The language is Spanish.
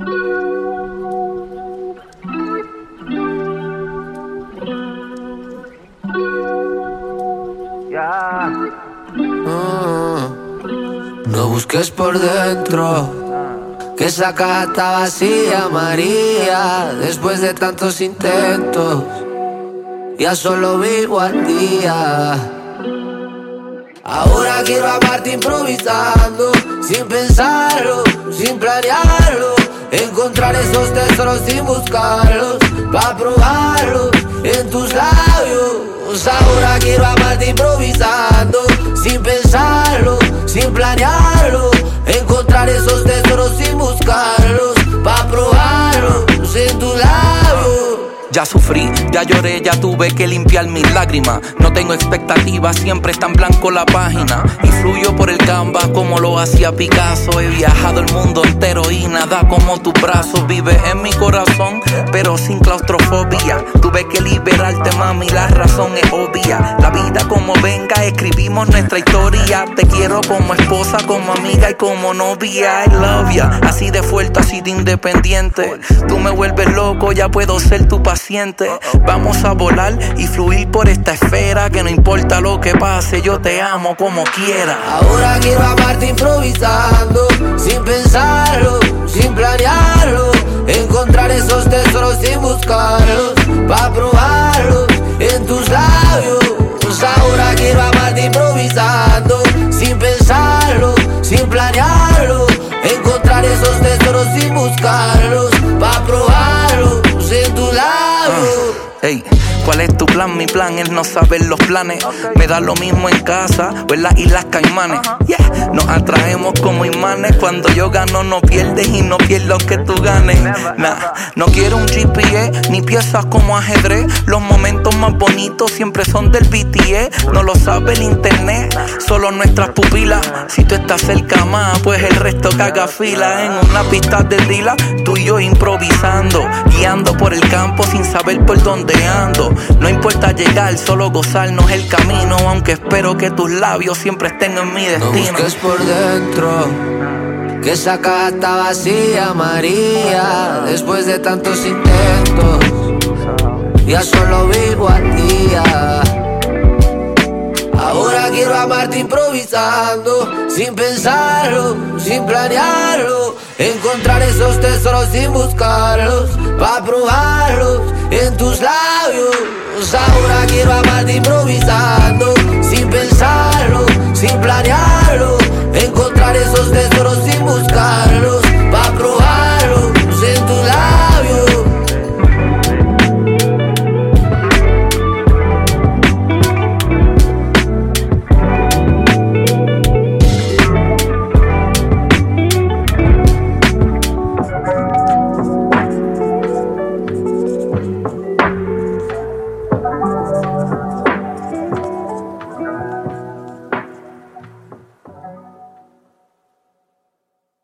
No busques por dentro, que esa caja está vacía, María. Después de tantos intentos, ya solo vivo al día. Ahora quiero amarte improvisando, sin pensarlo, sin planearlo. Encontrar esos tesoros sin buscarlos, pa' probarlos en tus labios. Ahora quiero amarte improvisando, sin pensarlo, sin planearlo. Encontrar esos tesoros sin buscarlos, pa' probarlos en tus labios. Ya sufrí, ya lloré, ya tuve que limpiar mis lágrimas. No tengo expectativas, siempre está en blanco la página. Y fluyo por el canvas como lo hacía Picasso. He viajado el mundo entero y nada como tus brazos. Vive en mi corazón, pero sin claustrofobia. Tuve que liberarte, mami, la razón es obvia. La vida como venga, escribimos nuestra historia. Te quiero como esposa, como amiga y como novia. I love ya, así de fuerte, así de independiente. Tú me vuelves loco, ya puedo ser tu paciente. Vamos a volar y fluir por esta esfera. Que no importa lo que pase, yo te amo como quiera. Ahora quiero amarte improvisando, sin pensarlo, sin planearlo. Encontrar esos tesoros sin buscarlos, pa' probarlos en tus labios. Ahora quiero amarte improvisando, sin pensarlo, sin planearlo. Encontrar esos tesoros sin buscarlos, pa' probarlos en tus labios. Hey, ¿cuál es tu plan? Mi plan es no saber los planes. Me da lo mismo en casa o en las Islas Caimanes. Nos atraemos como imanes. Cuando yo gano no pierdes y no pierdo aunque tú ganes. No quiero un GPS ni piezas como ajedrez. Los momentos más bonitos siempre son del BTS. No lo sabe el internet, solo nuestras pupilas. Si tú estás cerca más, pues el resto que haga fila. En una pista de drila, tú y yo improvisando, guiando por el campo sin saber por dónde ando. No importa llegar, solo gozarnos el camino. Aunque espero que tus labios siempre estén en mi destino. No busques por dentro, que esa caja está vacía, María. Después de tantos intentos, ya solo vivo al día. Ahora quiero amarte improvisando, sin pensarlo, sin planearlo. Encontrar esos tesoros sin buscarlos, pa' probarlos en tus labios. Ahora quiero amarte improvisando, sin pensarlo, sin planearlo. Encontrar esos tesoros sin buscarlos, pa' probarlos